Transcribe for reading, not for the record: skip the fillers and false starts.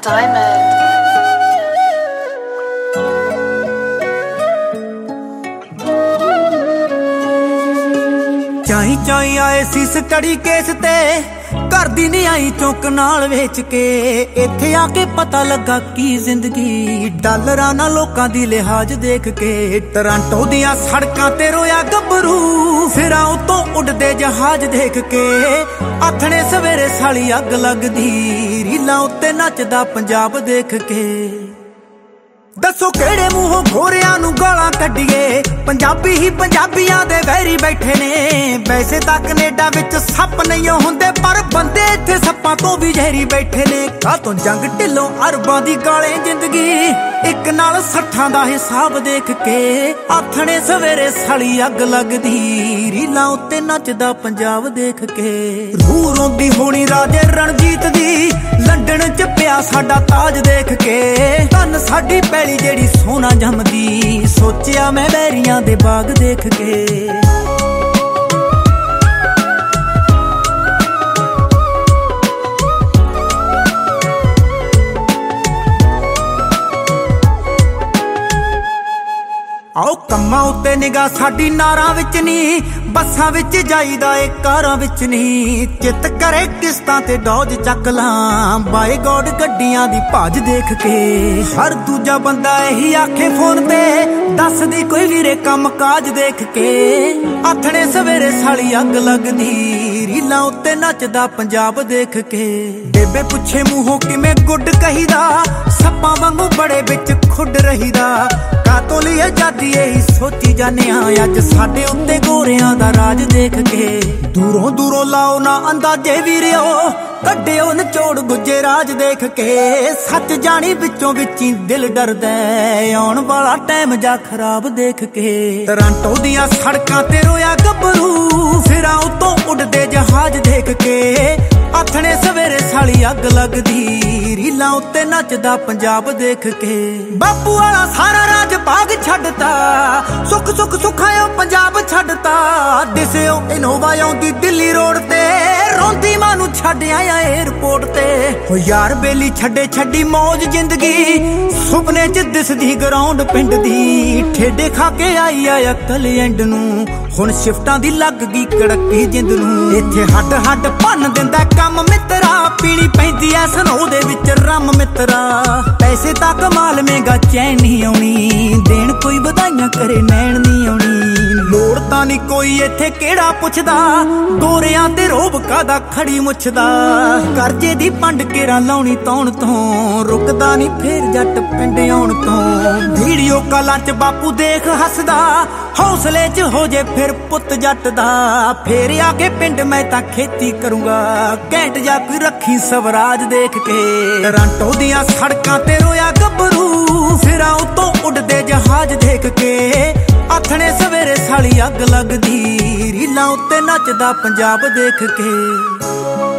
Diamond. ਚਾਈ ਚਾਈ ਆਏ ਸੀ study case ਤੇ ਘਰ ਦੀ ਨਹੀਂ ਆਈ ਚੌਂਕ ਨਾਲ ਵੇਚ ਕੇ। ਇੱਥੇ ਆ ਕੇ ਪਤਾ ਲੱਗਾ ਕੀ ਜ਼ਿੰਦਗੀ ਡਾਲਰਾਂ ਨਾਲ ਲੋਕਾਂ ਦੀ ਲਿਹਾਜ਼ ਦੇਖ ਕੇ। ਟੋਰਾਂਟੋ ਦੀਆਂ ਸੜਕਾਂ ਤੇ ਰੋਇਆ ਗੱਭਰੂ ਫਿਰਾਂ ਉਤੋਂ ਉੱਡਦੇ ਜਹਾਜ਼ ਦੇਖ ਕੇ। ਆਥਣੇ ਸਵੇਰੇ ਸਾਲੀ ਅੱਗ ਲੱਗਦੀ ਰੀਲਾਂ ਉੱਤੇ ਨੱਚਦਾ ਪੰਜਾਬ ਦੇਖ ਕੇ। ਦੱਸੋ ਕਿਹੜੇ ਮੂੰਹੋਂ ਗੋਰਿਆਂ ਨੂੰ ਗਾਲਾਂ ਕੱਢੀਏ, ਪੰਜਾਬੀ ਹੀ ਪੰਜਾਬੀਆਂ ਦੇ ਵੈਰੀ ਬੈਠੇ ਨੇ। ਵੈਸੇ ਤਾਂ ਕੈਨੇਡਾ ਵਿੱਚ ਸੱਪ ਨਹੀਂ ਹੁੰਦੇ ਪਰ ਬੰਦੇ ਇੱਥੇ ਸੱਪਾਂ ਤੋਂ ਵੀ ਜ਼ਹਿਰੀ ਬੈਠੇ ਨੇ। ਕਾਹਤੋਂ ਜੰਗ ਢਿੱਲੋਂ ਅਰਬਾਂ ਦੀ ਗਾਲੇ ਜ਼ਿੰਦਗੀ ਇੱਕ ਨਾਲ 60 ਦਾ ਹਿਸਾਬ ਦੇਖ ਕੇ। ਆਥਣੇ ਸਵੇਰੇ ਸਾਲੀ ਅੱਗ ਲੱਗਦੀ ਰੀਲਾਂ ਉੱਤੇ ਨੱਚਦਾ ਪੰਜਾਬ ਦੇਖ ਕੇ। ਰੂਹ ਰੋਂਦੀ ਹੋਣੀ ਰਾਜੇ ਰਣਜੀਤ ਦੀ ਲੰਡਨ ਚ ਪਿਆ ਸਾਡਾ ਤਾਜ ਦੇਖ ਕੇ। ਧੰਨ ਸਾਡੀ ਪੈਲੀ ਜਿਹੜੀ ਸੋਨਾ ਜੰਮਦੀ ਸੋਚਿਆ ਮੈਂ ਬੈਰੀਆਂ ਦੇ ਬਾਗ ਦੇਖ ਕੇ। ਆਓ ਕੰਮਾਂ ਉੱਤੇ ਨਿਗਾਹ ਸਾਡੀ ਨਾਰਾਂ ਵਿੱਚ ਨੀ, ਬੱਸਾਂ ਵਿੱਚ ਜਾਈਦਾ ਏ ਕਾਰਾਂ ਵਿੱਚ ਨੀ। ਚਿੱਤ ਕਰੇ ਕਿਸ਼ਤਾਂ ਤੇ ਡੋਜ ਚੱਕ ਲਾਂ ਬਾਏ ਗੋਡ ਗੱਡੀਆਂ ਦੀ ਭਾਜ ਦੇਖ ਕੇ। ਹਰ ਦੂਜਾ ਬੰਦਾ ਇਹੀ ਆਖੇ ਫੋਨ ਤੇ ਦੱਸਦੀ ਕੋਈ ਵੀਰੇ ਕੰਮ ਕਾਜ ਦੇਖ ਕੇ। ਆਥਣੇ ਸਵੇਰੇ ਸਾਲੀ ਅੱਗ ਲੱਗਦੀ ਰੀਲਾਂ ਉੱਤੇ ਨੱਚਦਾ ਪੰਜਾਬ ਦੇਖ ਕੇ। ਬੇਬੇ ਪੁੱਛੇ ਮੂੰਹੋਂ ਕਿਵੇਂ ਗੁੱਡ ਕਹੀਦਾ, ਸੱਪਾਂ ਵਾਂਗੂ ਬੜੇ ਵਿੱਚ ਖੁੱਡ ਰਹੀਦਾ। ਕਾਤੋਂ ਲਈ ਆਜ਼ਾਦੀ ਇਹੀ ਸੋਚੀ ਜਾਂਦੇ ਆ ਅੱਜ ਸਾਡੇ ਉੱਤੇ ਗੋਰਿਆਂ ਦਾ ਰਾਜ ਦੇਖ ਕੇ। ਦੂਰੋਂ ਦੂਰੋਂ ਲਾਓ ਨਾ ਅੰਦਾਜ਼ੇ ਵੀਰਿਓ ਕੱਢਿਓ ਨਿਚੋੜ ਗੁੱਜੇ ਰਾਜ ਦੇਖ ਕੇ। ਸੱਚ ਜਾਣੀ ਵਿੱਚੋਂ ਵਿੱਚੀ ਦਿਲ ਡਰਦਾ ਆਉਣ ਵਾਲਾ ਟਾਈਮ ਜਾ ਖਰਾਬ ਦੇਖ ਕੇ। ਟੋਰਾਂਟੋ ਦੀਆਂ ਸੜਕਾਂ ਤੇ ਰੋਇਆ ਗੱਭਰੂ ਫਿਰਾਂ ਉਤੋਂ ਉੱਡਦੇ ਜਹਾਜ਼ ਦੇਖ ਕੇ। ਆਥਣੇ ਸਵੇਰੇ ਸਾਲੀ ਅੱਗ ਲੱਗਦੀ ਰੀਲਾਂ ਉੱਤੇ ਨੱਚਦਾ ਪੰਜਾਬ ਦੇਖ ਕੇ। ਬਾਪੂ ਵਾਲਾ ਸਾਰਾ ਰਾਜ ਭਾਗ ਛੱਡਤਾ ਸੁੱਖ ਸੁੱਖ ਸੁਖਾਇਓ ਪੰਜਾਬ ਛੱਡਤਾ। ਦਿਸਿਓ ਇਨੋਵਾ ਆਉਂਦੀ ਦਿੱਲੀ ਰੋਡ ਤੇ ਰੋਂਦੀ ਮਾਂ ਨੂੰ ਛੱਡ ਆਇਆ ਏਅਰਪੋਰਟ ਤੇ। ਹੋ ਯਾਰ ਬੇਲੀ ਛੱਡੇ ਛੱਡੀ ਮੌਜ ਜ਼ਿੰਦਗੀ ਸੁਪਨੇ ਚ ਦਿਸਦੀ ਗਰਾਊਂਡ ਪਿੰਡ ਦੀ। ਠੇਡੇ ਖਾ ਕੇ ਆਈ ਆ ਅਕਲ ਐਂਡ ਨੂੰ ਹੁਣ ਸ਼ਿਫਟਾਂ ਦੀ ਲੱਗ ਗਈ ਕੜਕੀ ਜਿੰਦ ਨੂੰ। ਇੱਥੇ ਹੱਡ ਹੱਡ ਭੰਨ ਦਿੰਦਾ ਕੰਮ ਮਿੱਤਰਾ ਪੀਣੀ ਪੈਂਦੀ ਐ ਸਨੋ ਦੇ ਵਿੱਚ ਰੰਮ ਮਿੱਤਰਾ। ਪੈਸੇ ਤਾਂ ਕਮਾ ਲਵੇਂਗਾ ਚੈਨ ਨਹੀਂ ਆਉਣੀ ਦੇਣ ਕੋਈ ਵਧਾਈਆਂ ਕਰੇ ਨੈਣ ਨਹੀਂ ਆਉਣੀ। ਲੋੜ ਤਾਂ ਨਹੀਂ ਕੋਈ ਇੱਥੇ ਕਿਹੜਾ ਪੁੱਛਦਾ ਗੋਰਿਆਂ ਤੇ ਰੋਬ ਕਾਦਾ ਖੜੀ ਮੁੱਛਦਾ। ਕਰਜ਼ੇ ਦੀ ਪੰਡ ਕੇਰਾਂ ਲਾਉਣੀ ਤੌਣ ਤੋਂ ਰੁਕਦਾ ਨਹੀਂ ਫੇਰ ਜੱਟ ਪਿੰਡ ਆਉਣ ਤੋਂ। ਵੀਡੀਓ ਕਾਲਾਂ ਚ ਬਾਪੂ ਦੇਖ ਹੱਸਦਾ ਹੌਸਲੇ ਚ ਹੋ ਜੇ ਫਿਰ ਪੁੱਤ ਜੱਟ ਦਾ। ਫੇਰ ਆ ਕੇ ਪਿੰਡ ਮੈਂ ਤਾਂ ਖੇਤੀ ਕਰੂੰਗਾ ਘੈਂਟ ਜਾ ਕੋਈ ਰੱਖੀ ਸਵਰਾਜ ਦੇਖ ਕੇ। ਟੋਰਾਂਟੋ ਦੀਆਂ ਸੜਕਾਂ ਤੇ ਰੋਇਆ ਗੱਭਰੂ ਫਿਰਾਂ ਉਤੋਂ ਉੱਡਦੇ ਜਹਾਜ਼ ਦੇਖ ਕੇ। ਆਥਣੇ ਸਵੇਰੇ ਸਾਲੀ ਅੱਗ ਲੱਗਦੀ ਰੀਲਾਂ ਉੱਤੇ ਨੱਚਦਾ ਪੰਜਾਬ ਦੇਖ ਕੇ।